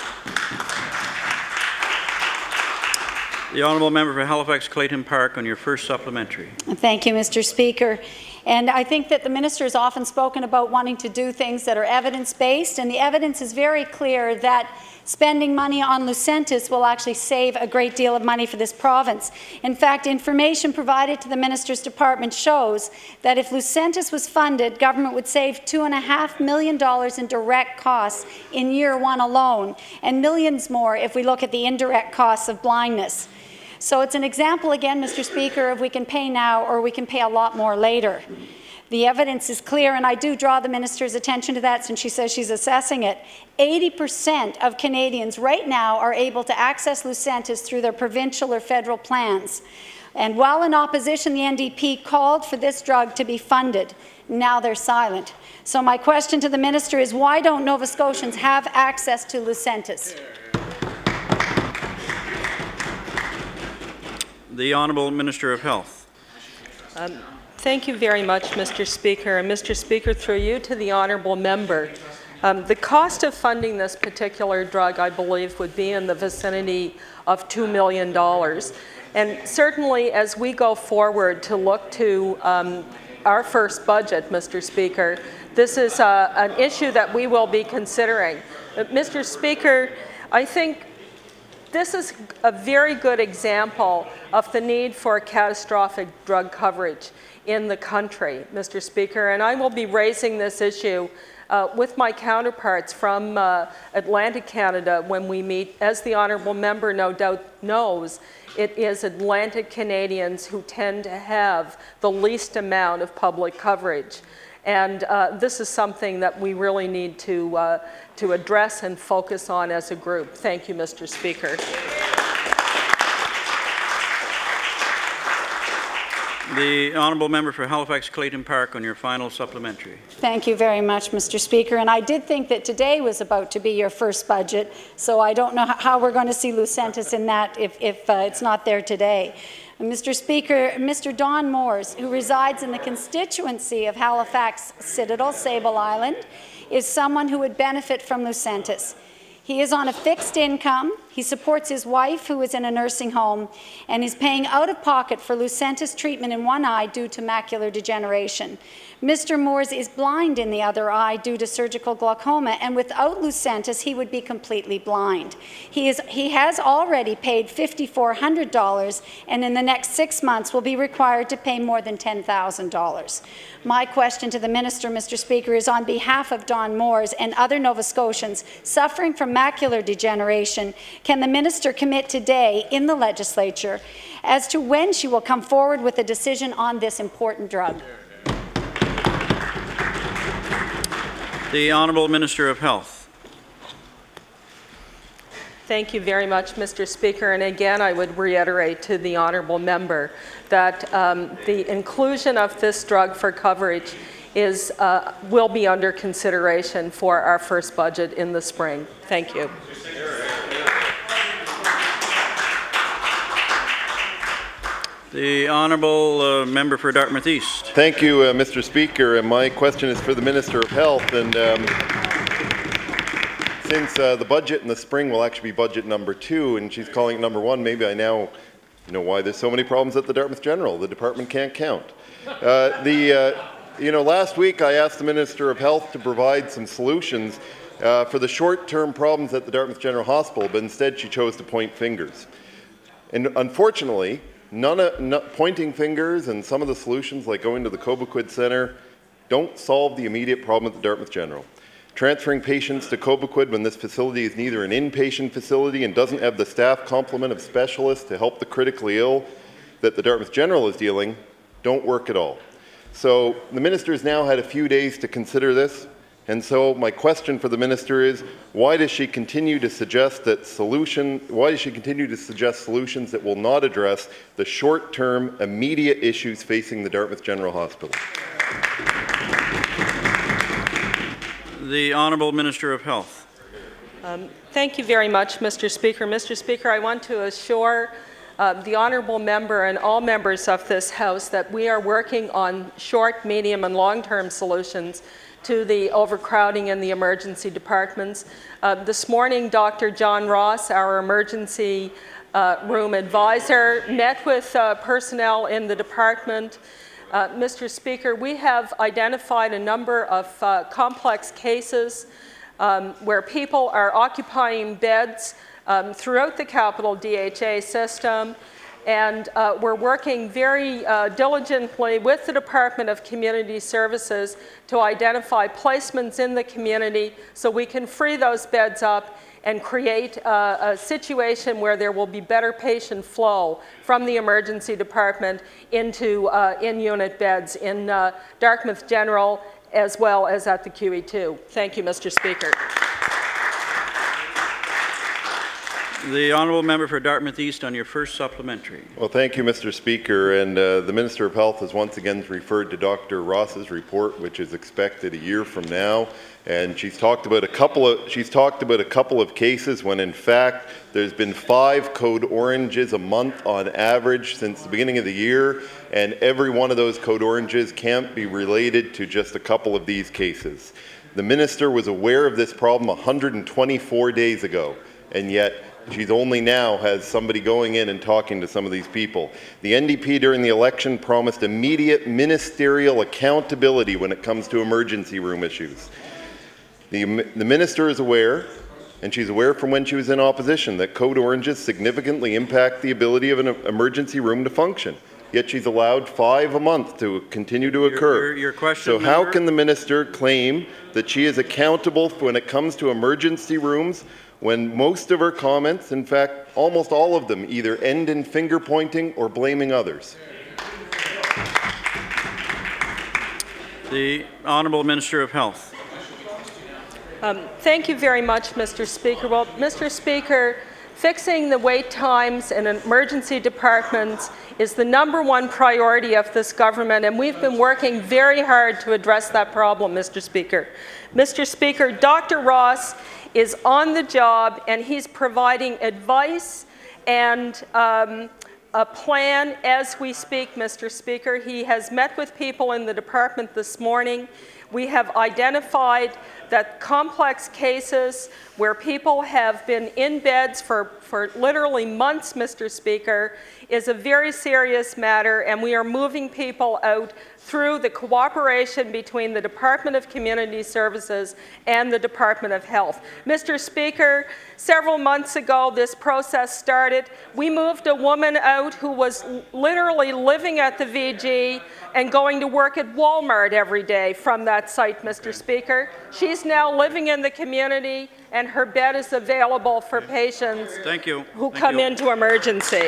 The honourable member for Halifax Clayton Park on your first supplementary. Thank you, Mr. Speaker. And I think that the minister has often spoken about wanting to do things that are evidence-based, and the evidence is very clear that spending money on Lucentis will actually save a great deal of money for this province. In fact, information provided to the minister's department shows that if Lucentis was funded, government would save $2.5 million in direct costs in year 1 alone, and millions more if we look at the indirect costs of blindness. So it's an example, again, Mr. Speaker, of we can pay now or we can pay a lot more later. The evidence is clear, and I do draw the minister's attention to that since she says she's assessing it. 80% of Canadians right now are able to access Lucentis through their provincial or federal plans. And while in opposition, the NDP called for this drug to be funded. Now they're silent. So my question to the minister is, why don't Nova Scotians have access to Lucentis? The Honourable Minister of Health. Thank you very much, Mr. Speaker. And Mr. Speaker, through you to the honourable member, the cost of funding this particular drug, I believe, would be in the vicinity of $2 million. And certainly, as we go forward to look to our first budget, Mr. Speaker, this is an issue that we will be considering. Mr. Speaker, I think this is a very good example of the need for catastrophic drug coverage in the country, Mr. Speaker, and I will be raising this issue with my counterparts from Atlantic Canada when we meet. As the honourable member no doubt knows, it is Atlantic Canadians who tend to have the least amount of public coverage. And this is something that we really need to address and focus on as a group. Thank you, Mr. Speaker. The honourable member for Halifax Clayton Park on your final supplementary. Thank you very much, Mr. Speaker. And I did think that today was about to be your first budget, so I don't know how we're going to see Lucentis in that if it's not there today. Mr. Speaker, Mr. Don Moores, who resides in the constituency of Halifax Citadel, Sable Island, is someone who would benefit from Lucentis. He is on a fixed income. He supports his wife, who is in a nursing home, and is paying out of pocket for Lucentis treatment in one eye due to macular degeneration. Mr. Moores is blind in the other eye due to surgical glaucoma, and without Lucentis, he would be completely blind. He has already paid $5,400, and in the next 6 months will be required to pay more than $10,000. My question to the minister, Mr. Speaker, is on behalf of Don Moores and other Nova Scotians suffering from macular degeneration, can the minister commit today in the legislature as to when she will come forward with a decision on this important drug? The Honourable Minister of Health. Thank you very much, Mr. Speaker. And again, I would reiterate to the honourable member that the inclusion of this drug for coverage will be under consideration for our first budget in the spring. Thank you. The Honourable Member for Dartmouth East. Thank you, Mr. Speaker. My question is for the Minister of Health. And since the budget in the spring will actually be budget number 2, and she's calling it number 1, maybe I now know why there's so many problems at the Dartmouth General. The department can't count. Last week I asked the Minister of Health to provide some solutions for the short-term problems at the Dartmouth General Hospital, but instead she chose to point fingers. And unfortunately, pointing fingers and some of the solutions, like going to the Cobequid Centre, don't solve the immediate problem at the Dartmouth General. Transferring patients to Cobequid when this facility is neither an inpatient facility and doesn't have the staff complement of specialists to help the critically ill that the Dartmouth General is dealing don't work at all. So the Minister has now had a few days to consider this, and so my question for the Minister is, why does she continue to suggest solutions that will not address the short-term, immediate issues facing the Dartmouth General Hospital? The Honourable Minister of Health. Thank you very much, Mr. Speaker. Mr. Speaker, I want to assure the honourable member and all members of this House that we are working on short, medium and long-term solutions to the overcrowding in the emergency departments. This morning, Dr. John Ross, our emergency room advisor, met with personnel in the department. Mr. Speaker, we have identified a number of complex cases where people are occupying beds throughout the capital DHA system, and we're working very diligently with the Department of Community Services to identify placements in the community so we can free those beds up and create a situation where there will be better patient flow from the emergency department into in-unit beds in Dartmouth General as well as at the QE2. Thank you, Mr. Speaker. The Honourable Member for Dartmouth East on your first supplementary. Well, thank you, Mr. Speaker. And the Minister of Health has once again referred to Dr. Ross's report, which is expected a year from now. And she's talked about a couple of cases when, in fact, there's been 5 code oranges a month on average since the beginning of the year, and every one of those code oranges can't be related to just a couple of these cases. The Minister was aware of this problem 124 days ago, and yet she's only now has somebody going in and talking to some of these people. The NDP during the election promised immediate ministerial accountability when it comes to emergency room issues. The Minister is aware, and she's aware from when she was in opposition, that code oranges significantly impact the ability of an emergency room to function. Yet she's allowed 5 a month to continue to occur. Your question, so how can the Minister claim that she is accountable when it comes to emergency rooms when most of her comments, in fact, almost all of them, either end in finger pointing or blaming others? The Honourable Minister of Health. Thank you very much, Mr. Speaker. Well, Mr. Speaker, fixing the wait times in emergency departments is the #1 priority of this government, and we've been working very hard to address that problem, Mr. Speaker. Mr. Speaker, Dr. Ross is on the job, and he's providing advice and a plan as we speak, Mr. Speaker. He has met with people in the department this morning. We have identified that complex cases where people have been in beds for literally months, Mr. Speaker, is a very serious matter, and we are moving people out through the cooperation between the Department of Community Services and the Department of Health. Mr. Speaker, several months ago this process started. We moved a woman out who was literally living at the VG and going to work at Walmart every day from that site, Mr. Speaker. She's now living in the community, and her bed is available for patients who come into emergency.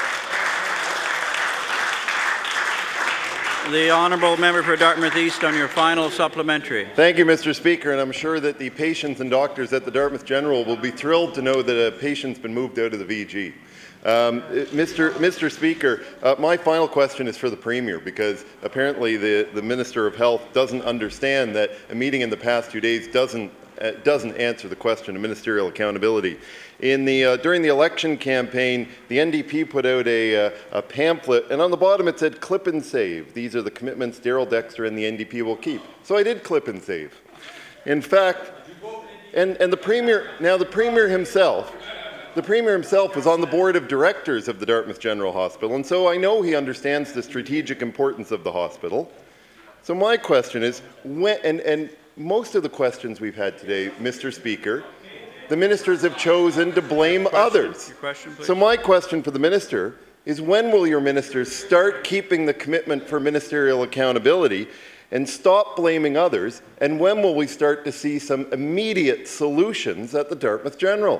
The Honourable Member for Dartmouth East on your final supplementary. Thank you, Mr. Speaker, and I'm sure that the patients and doctors at the Dartmouth General will be thrilled to know that a patient's been moved out of the VG. Mr. Speaker, my final question is for the Premier, because apparently the Minister of Health doesn't understand that a meeting in the past 2 days doesn't answer the question of ministerial accountability. During the election campaign, the NDP put out a pamphlet, and on the bottom it said, "Clip and save. These are the commitments Darrell Dexter and the NDP will keep." So I did clip and save. In fact, And the Premier himself was on the board of directors of the Dartmouth General Hospital, and so I know he understands the strategic importance of the hospital. So my question is, and most of the questions we've had today, Mr. Speaker, the ministers have chosen to blame others. Your question, please. So my question for the minister is, when will your ministers start keeping the commitment for ministerial accountability and stop blaming others, and when will we start to see some immediate solutions at the Dartmouth General?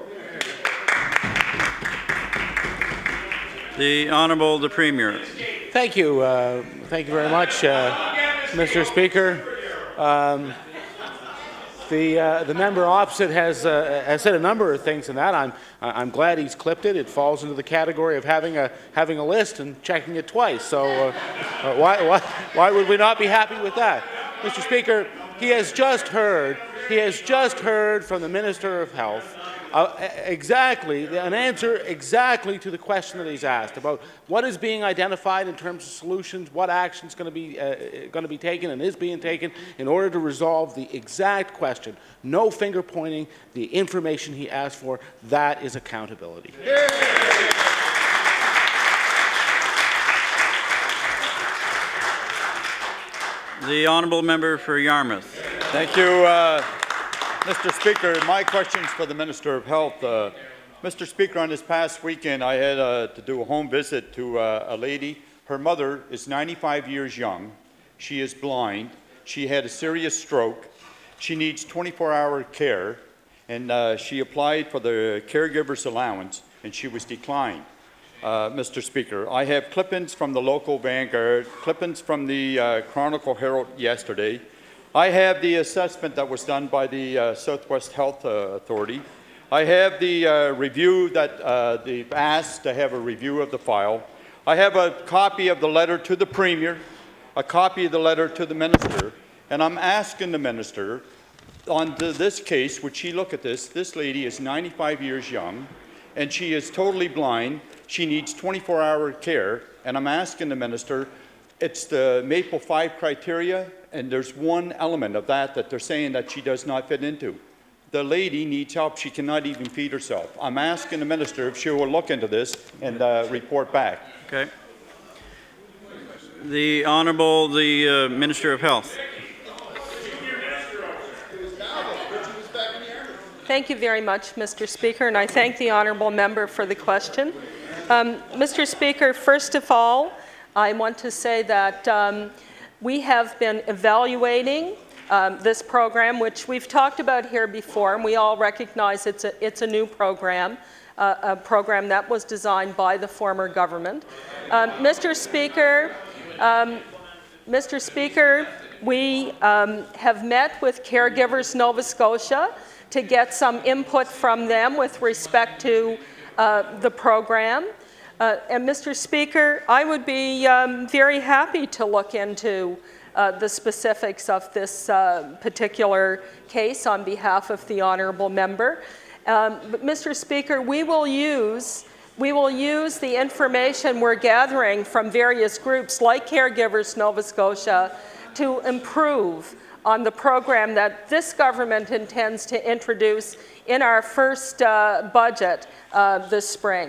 The Honourable the Premier. Thank you very much, Mr. Speaker. The member opposite has said a number of things in that. I'm glad he's clipped it. It falls into the category of having a list and checking it twice. So why would we not be happy with that, Mr. Speaker? He has just heard from the Minister of Health an answer exactly to the question that he's asked about what is being identified in terms of solutions, what action is going to be taken and is being taken in order to resolve the exact question. No finger pointing, the information he asked for, that is accountability. The Honourable Member for Yarmouth. Thank you, Mr. Speaker. My question is for the Minister of Health. Mr. Speaker, on this past weekend, I had to do a home visit to a lady. Her mother is 95 years young. She is blind. She had a serious stroke. She needs 24-hour care, and she applied for the caregiver's allowance, and she was declined. Mr. Speaker, I have clippings from the local Vanguard, clippings from the Chronicle Herald yesterday. I have the assessment that was done by the Southwest Health Authority. I have the review that they've asked to have a review of the file. I have a copy of the letter to the Premier, a copy of the letter to the Minister, and I'm asking the Minister, on this case, would she look at this? This lady is 95 years young, and she is totally blind. She needs 24-hour care, and I'm asking the Minister, it's the Maple 5 criteria, and there's one element of that they're saying that she does not fit into. The lady needs help. She cannot even feed herself. I'm asking the Minister if she will look into this and report back. Okay. The Honourable the Minister of Health. Thank you very much, Mr. Speaker, and I thank the honourable member for the question. Mr. Speaker, first of all, I want to say that we have been evaluating this program, which we've talked about here before, and we all recognize it's a new program, a program that was designed by the former government. Mr. Speaker, we have met with Caregivers Nova Scotia to get some input from them with respect to the program. And Mr. Speaker, I would be very happy to look into the specifics of this particular case on behalf of the honourable member. But Mr. Speaker, we will use the information we're gathering from various groups like Caregivers Nova Scotia to improve on the program that this government intends to introduce in our first budget this spring.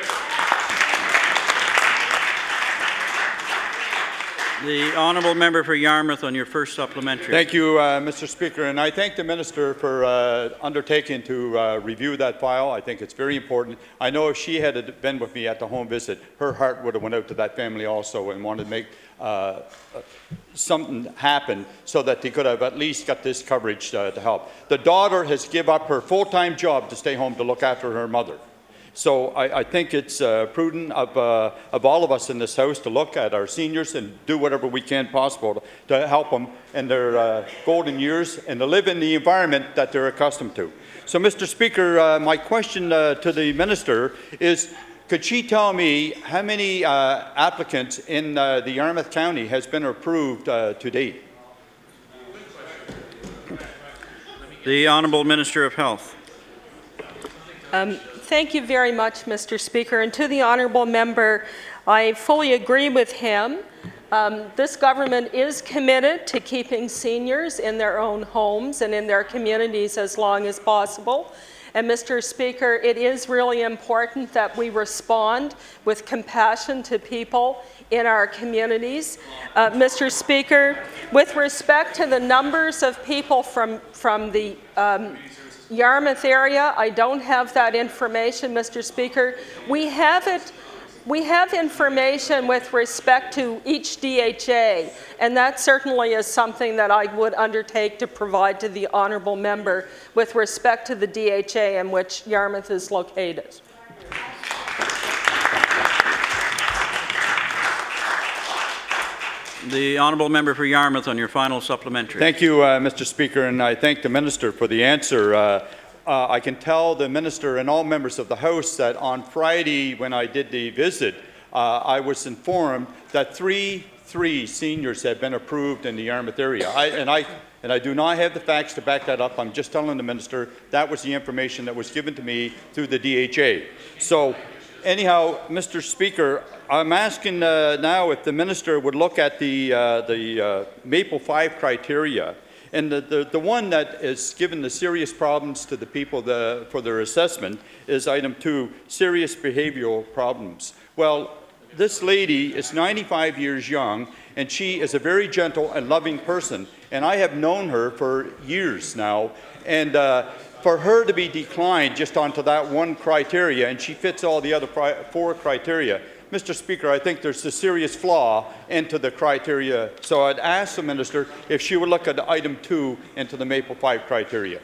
The Honourable Member for Yarmouth on your first supplementary. Thank you, Mr. Speaker, and I thank the Minister for undertaking to review that file. I think it's very important. I know if she had been with me at the home visit, her heart would have went out to that family also and wanted to make something happen so that they could have at least got this coverage to help. The daughter has given up her full-time job to stay home to look after her mother. So I think it's prudent of all of us in this House to look at our seniors and do whatever we can possible to help them in their golden years and to live in the environment that they're accustomed to. So, Mr. Speaker, my question to the Minister is, could she tell me how many applicants in the Yarmouth County has been approved to date? The Honourable Minister of Health. Thank you very much, Mr. Speaker. And to the honourable member, I fully agree with him This government is committed to keeping seniors in their own homes and in their communities as long as possible. And Mr. Speaker, it is really important that we respond with compassion to people in our communities. Mr. Speaker, with respect to the numbers of people from the Yarmouth area, I don't have that information, Mr. Speaker. We have information with respect to each DHA, and that certainly is something that I would undertake to provide to the honourable member with respect to the DHA in which Yarmouth is located. The honourable member for Yarmouth on your final supplementary. Thank you, Mr. Speaker, and I thank the minister for the answer. I can tell the minister and all members of the House that on Friday when I did the visit, I was informed that three seniors had been approved in the Yarmouth area. And I do not have the facts to back that up. I'm just telling the minister that was the information that was given to me through the DHA. So anyhow, Mr. Speaker, I'm asking now if the minister would look at the Maple 5 criteria. And the one that is given the serious problems to the people for their assessment is item 2, serious behavioral problems. Well, this lady is 95 years young, and she is a very gentle and loving person. And I have known her for years now. And for her to be declined just onto that one criteria, and she fits all the other 4 criteria, Mr. Speaker, I think there's a serious flaw into the criteria. So I'd ask the minister if she would look at item 2 into the Maple 5 criteria.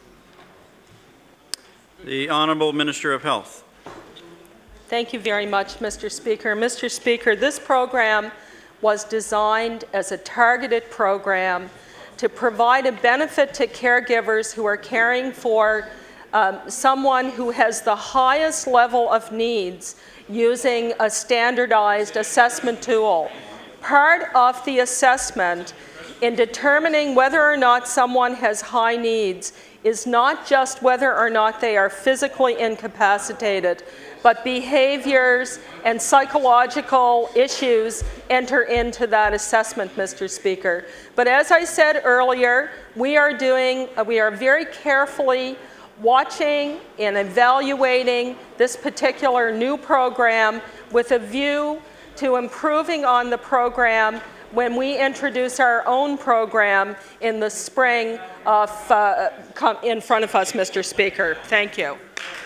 The Honourable Minister of Health. Thank you very much, Mr. Speaker. Mr. Speaker, this program was designed as a targeted program to provide a benefit to caregivers who are caring for someone who has the highest level of needs using a standardized assessment tool. Part of the assessment in determining whether or not someone has high needs is not just whether or not they are physically incapacitated, but behaviors and psychological issues enter into that assessment, Mr. Speaker. But as I said earlier, we are very carefully watching and evaluating this particular new program with a view to improving on the program when we introduce our own program in the spring in front of us, Mr. Speaker. Thank you.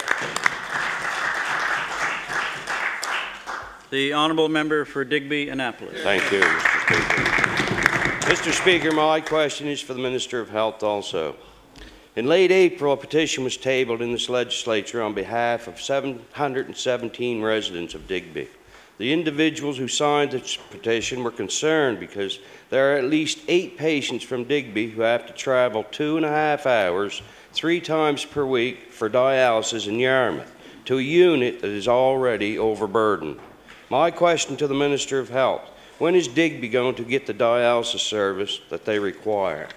The honourable member for Digby Annapolis. Thank you, Mr. Speaker. Mr. Speaker, my question is for the Minister of Health also. In late April, a petition was tabled in this legislature on behalf of 717 residents of Digby. The individuals who signed this petition were concerned because there are at least 8 patients from Digby who have to travel 2.5 hours 3 times per week for dialysis in Yarmouth to a unit that is already overburdened. My question to the Minister of Health, when is Digby going to get the dialysis service that they require?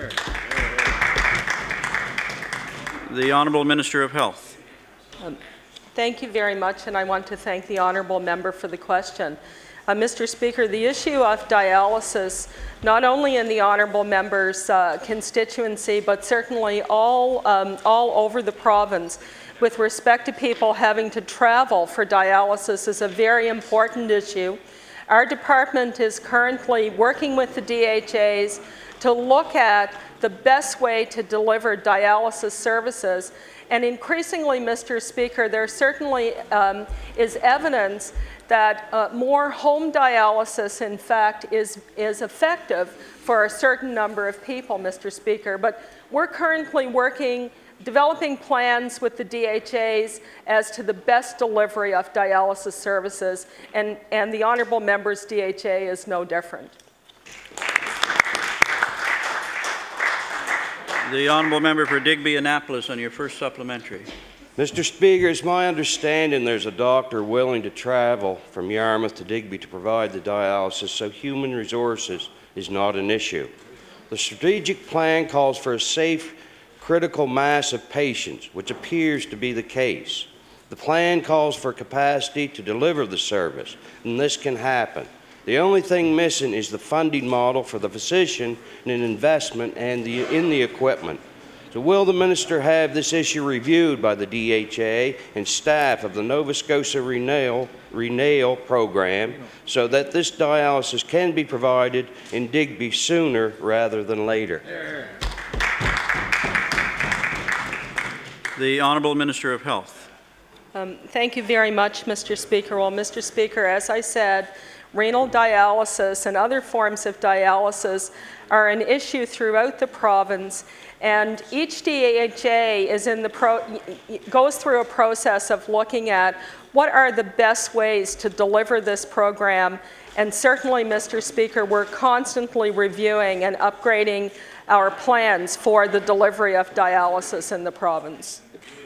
The Honourable Minister of Health. Thank you very much, and I want to thank the honourable member for the question. Mr. Speaker, the issue of dialysis, not only in the honourable member's constituency, but certainly all over the province, with respect to people having to travel for dialysis, is a very important issue. Our department is currently working with the DHAs to look at the best way to deliver dialysis services. And increasingly, Mr. Speaker, there certainly is evidence that more home dialysis, in fact, is effective for a certain number of people, Mr. Speaker. But we're currently developing plans with the DHAs as to the best delivery of dialysis services, and the honourable member's DHA is no different. The honourable member for Digby Annapolis on your first supplementary. Mr. Speaker, it's my understanding there's a doctor willing to travel from Yarmouth to Digby to provide the dialysis, so human resources is not an issue. The strategic plan calls for a safe, critical mass of patients, which appears to be the case. The plan calls for capacity to deliver the service, and this can happen. The only thing missing is the funding model for the physician and an investment in the equipment. So will the minister have this issue reviewed by the DHA and staff of the Nova Scotia Renal program so that this dialysis can be provided in Digby sooner rather than later? The Honourable Minister of Health. Thank you very much, Mr. Speaker. Well, Mr. Speaker, as I said, renal dialysis and other forms of dialysis are an issue throughout the province, and each DHA is goes through a process of looking at what are the best ways to deliver this program. And certainly, Mr. Speaker, we're constantly reviewing and upgrading our plans for the delivery of dialysis in the province.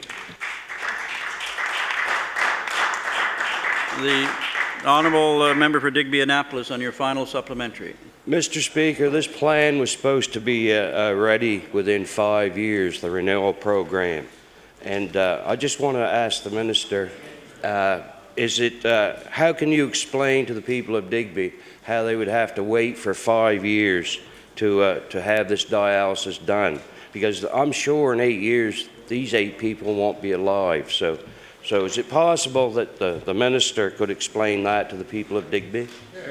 The Honourable Member for Digby Annapolis on your final supplementary. Mr. Speaker, this plan was supposed to be ready within 5 years, the renewal program. And I just want to ask the minister, how can you explain to the people of Digby how they would have to wait for 5 years to have this dialysis done? Because I'm sure in 8 years, these 8 people won't be alive. So is it possible that the minister could explain that to the people of Digby?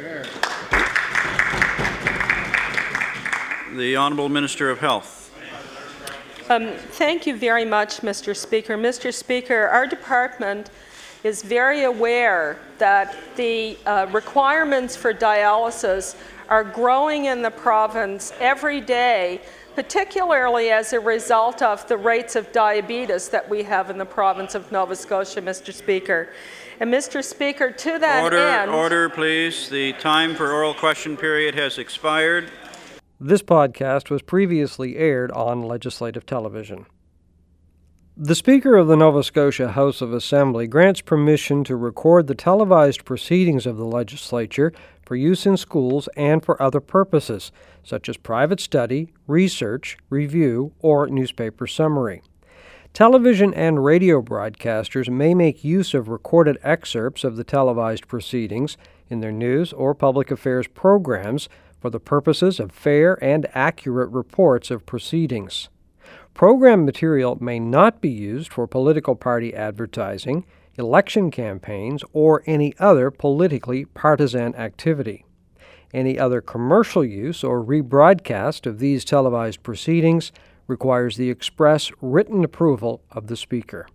The Honourable Minister of Health. Thank you very much, Mr. Speaker. Mr. Speaker, our department is very aware that the requirements for dialysis are growing in the province every day, particularly as a result of the rates of diabetes that we have in the province of Nova Scotia, Mr. Speaker. And Mr. Speaker, to that end... Order, please. The time for oral question period has expired. This podcast was previously aired on Legislative Television. The Speaker of the Nova Scotia House of Assembly grants permission to record the televised proceedings of the Legislature for use in schools and for other purposes, such as private study, research, review, or newspaper summary. Television and radio broadcasters may make use of recorded excerpts of the televised proceedings in their news or public affairs programs for the purposes of fair and accurate reports of proceedings. Program material may not be used for political party advertising, election campaigns, or any other politically partisan activity. Any other commercial use or rebroadcast of these televised proceedings requires the express written approval of the Speaker.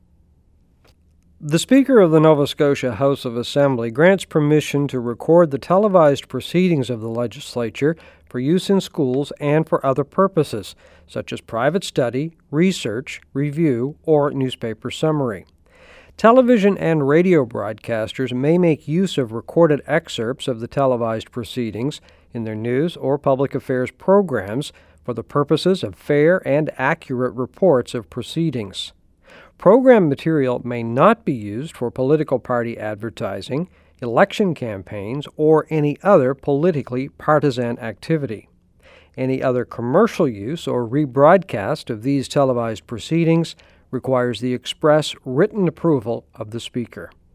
The Speaker of the Nova Scotia House of Assembly grants permission to record the televised proceedings of the Legislature for use in schools and for other purposes, such as private study, research, review, or newspaper summary. Television and radio broadcasters may make use of recorded excerpts of the televised proceedings in their news or public affairs programs for the purposes of fair and accurate reports of proceedings. Program material may not be used for political party advertising, election campaigns, or any other politically partisan activity. Any other commercial use or rebroadcast of these televised proceedings requires the express written approval of the Speaker.